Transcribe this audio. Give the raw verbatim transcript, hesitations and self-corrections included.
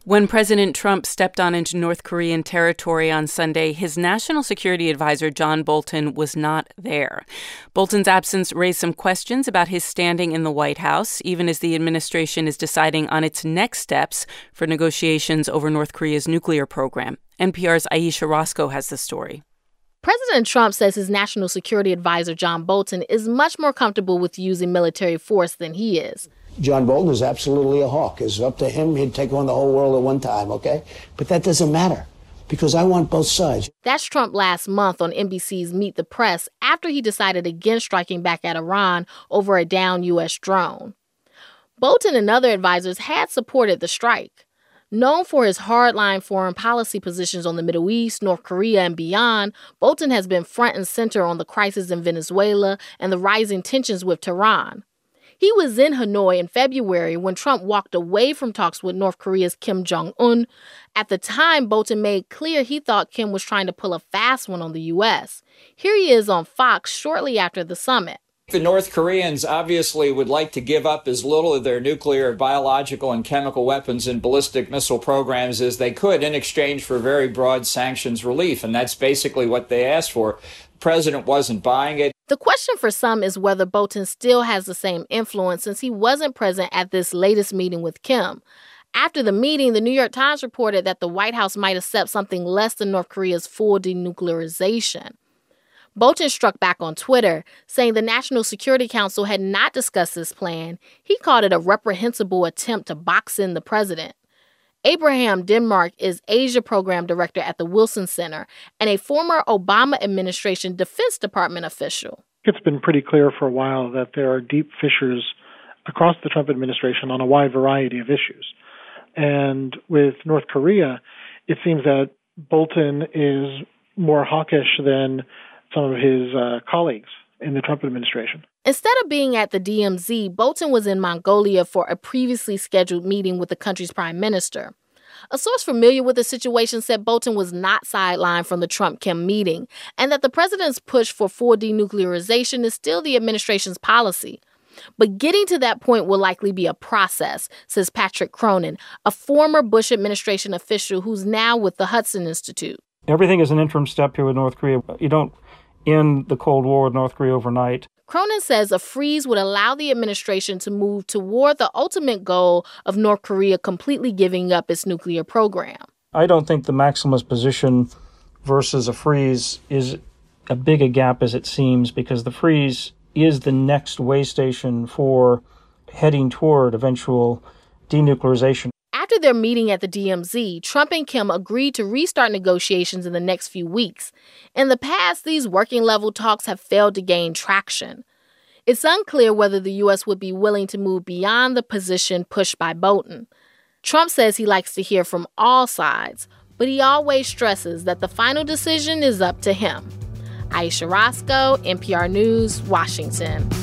When President Trump stepped on into North Korean territory on Sunday, his national security advisor, John Bolton, was not there. Bolton's absence raised some questions about his standing in the White House, even as the administration is deciding on its next steps for negotiations over North Korea's nuclear program. N P R's Ayesha Rascoe has the story. President Trump says his national security advisor, John Bolton, is much more comfortable with using military force than he is. John Bolton is absolutely a hawk. It's up to him. He'd take on the whole world at one time, okay? But that doesn't matter because I want both sides. That's Trump last month on N B C's Meet the Press after he decided against striking back at Iran over a downed U S drone. Bolton and other advisors had supported the strike. Known for his hardline foreign policy positions on the Middle East, North Korea, and beyond, Bolton has been front and center on the crisis in Venezuela and the rising tensions with Tehran. He was in Hanoi in February when Trump walked away from talks with North Korea's Kim Jong-un. At the time, Bolton made clear he thought Kim was trying to pull a fast one on the U S. Here he is on Fox shortly after the summit. The North Koreans obviously would like to give up as little of their nuclear, biological, and chemical weapons and ballistic missile programs as they could in exchange for very broad sanctions relief, and that's basically what they asked for. The president wasn't buying it. The question for some is whether Bolton still has the same influence since he wasn't present at this latest meeting with Kim. After the meeting, the New York Times reported that the White House might accept something less than North Korea's full denuclearization. Bolton struck back on Twitter, saying the National Security Council had not discussed this plan. He called it a reprehensible attempt to box in the president. Abraham Denmark is Asia Program Director at the Wilson Center and a former Obama administration Defense Department official. It's been pretty clear for a while that there are deep fissures across the Trump administration on a wide variety of issues. And with North Korea, it seems that Bolton is more hawkish than some of his uh, colleagues in the Trump administration. Instead of being at the D M Z, Bolton was in Mongolia for a previously scheduled meeting with the country's prime minister. A source familiar with the situation said Bolton was not sidelined from the Trump-Kim meeting and that the president's push for full denuclearization is still the administration's policy. But getting to that point will likely be a process, says Patrick Cronin, a former Bush administration official who's now with the Hudson Institute. Everything is an interim step here with North Korea. You don't end the Cold War with North Korea overnight. Cronin says a freeze would allow the administration to move toward the ultimate goal of North Korea completely giving up its nuclear program. I don't think the maximalist position versus a freeze is as big a gap as it seems, because the freeze is the next way station for heading toward eventual denuclearization. After their meeting at the D M Z, Trump and Kim agreed to restart negotiations in the next few weeks. In the past, these working-level talks have failed to gain traction. It's unclear whether the U S would be willing to move beyond the position pushed by Bolton. Trump says he likes to hear from all sides, but he always stresses that the final decision is up to him. Ayesha Rascoe, N P R News, Washington.